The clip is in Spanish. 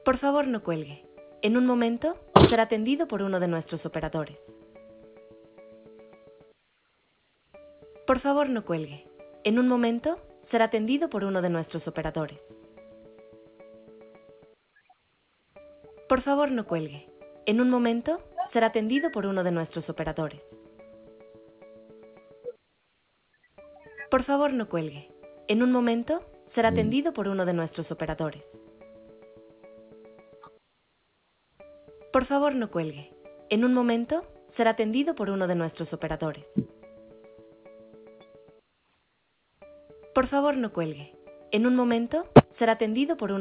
Por favor, no cuelgue. En un momento será atendido por uno de nuestros operadores. Por favor, no cuelgue. En un momento será atendido por uno de nuestros operadores. Por favor, no cuelgue. En un momento será atendido por uno de nuestros operadores. Por favor, no cuelgue. En un momento será atendido por uno de nuestros operadores. Por favor, no cuelgue. En un momento será atendido por uno de nuestros operadores. Por favor, no cuelgue. En un momento será atendido por uno